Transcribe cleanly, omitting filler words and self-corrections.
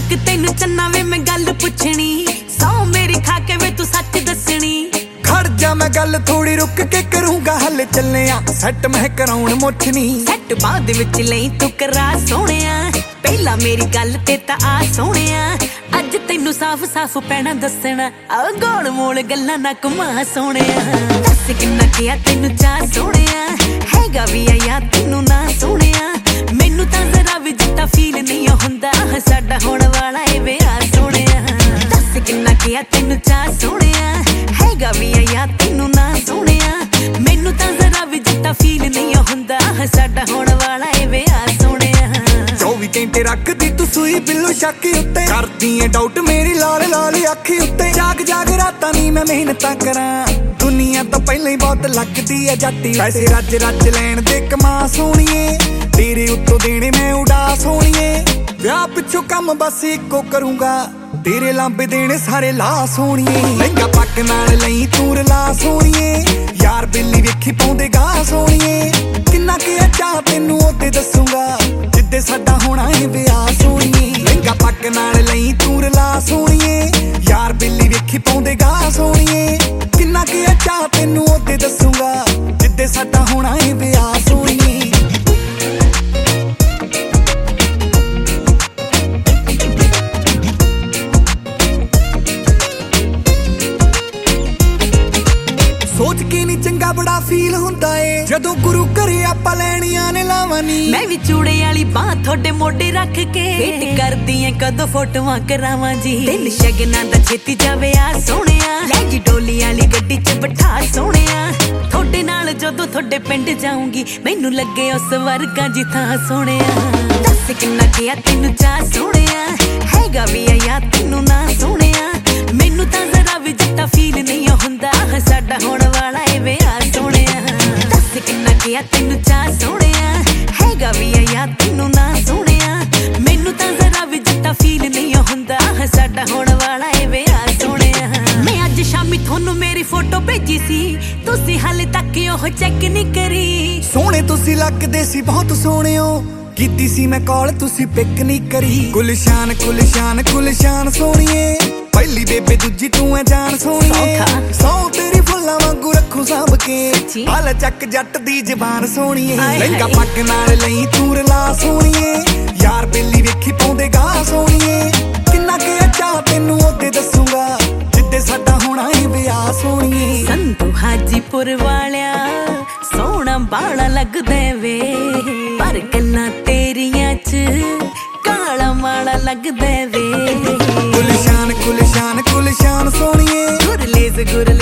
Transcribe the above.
रुक तेनू चन्ना वे मैं गल पुछनी सौ मेरी खा के वे तू सच दसनी खड़ जा मैं गल थोड़ी रुक के करूंगा हल चले सैट मैं कराउन मुछनी सैट बाद विच लई तू करा सोहणिया पहला मेरी गल ते ता आ सोहणिया अज तेनू साफ साफ पैना दसना आ गोल मोल गल्लां ना घुमा सोहणिया दस किन्ना किया तेनू चा सोहणिया हैगा भी आ या तेनू ना सोहणिया मैनू तां जरा भी जिता फील नहीं हुंदा साडा होण वाला ए विआह सोहणिया दस किन्ना किया तेनू चा सोहणिया हैगा भी आ या तेनू ना सोहणिया मैनू तां जरा भी जिता फील नहीं हुंदा साडा होण वाला ए विआह सोहणिया 24 घंटे रखदी तू सूई बिल्लू शक्की उत्ते करदी है डाउट मेरी लाल लाल अखी उत्ते जाग जाग रातां नी मैं मेहनतां करां दुनिया तो पहले ही बहुत लगदी है जट्टी पैसे रज रज लैण दे कमा सोहणीए तेरे उत्तों देने मैं उडास होणीए विआह पिछों कम बस इको करूंगा तेरे लांबे देने सारे ला सोहणीए लहंगा पग नाल लई तू रला सोहणीए यार बिल्ली वेखी पाउंदे गा सोहणीए किन्ना कि चाह तेनू ओते दसूंगा जिद्दे साडा होना है विआह सोहणीए लहंगा पग नाल लई तू रला सोहणीए यार बिल्ली वेखी पाउंदे गा सोहणीए किन्ना कि चाह तेनू ओते दसूंगा जिद्दे साडा होना है विआह सोहणीए सोच के नी चंगा बड़ा फील हुंदा है जदों गुरु घरे आपां लैणियां ने लावां नी मैं भी चूड़े वाली बांह थोड़े मोढे रख के वेट करदी ऐ कदों फोटोआं करावां जी दिल शगना दा छेती जावे आ सोहणिया ले जी डोली वाली गड्डी च बिठा सोहणिया थोड़े नाल जदों थोड़े पिंड जाऊंगी मैनू लगे उस वर्गा जी थां सोहणिया दस किन्ना किया तेनू चा सोहणिया हैगा भी आ या तेनू ना सोहणिया मैनू तां जरा भी जिता फील नहीं हुंदा साडा होण वाला ए विआह सोहणिया दस किन्ना किया तेनू चा सोहणिया हैगा भी आ या तेनू ना सोहणिया मैनू तां जरा भी जिता फील नहीं हुंदा साडा होण वाला ए विआह सोहणिया मैं अज शामी थोनू मेरी फोटो भेजी सी तुसी हाले तक ओह चेक नहीं करी सोहणे तुसी लगदे सी बहुत सोहणिओ कीती सी मैं कॉल तुसी पिक नहीं करी गुलशान गुलशान गुलशान सोहणीए पहली बेबे दूजी तू है जान सोहणीए सौ तेरी फुल्लां वांगू रखूं सांभ के हाल चक जट दी जबान सोहणीए लहंगा पग नाल लई तू रला सोहणीए यार बिल्ली वेखी पाउंदे गा सोहणीए किन्ना कि चाह तेनू ओते दसूंगा जिद्दे साडा होना है विआह सोहणीए संधू हाजीपुर वालिया सोहना बाला लगदे वे पर गल्लां तेरियां च काला माला लगदे वे गुलशान गुलशान गुलशान सोहणीए गुरलेज गुरलेज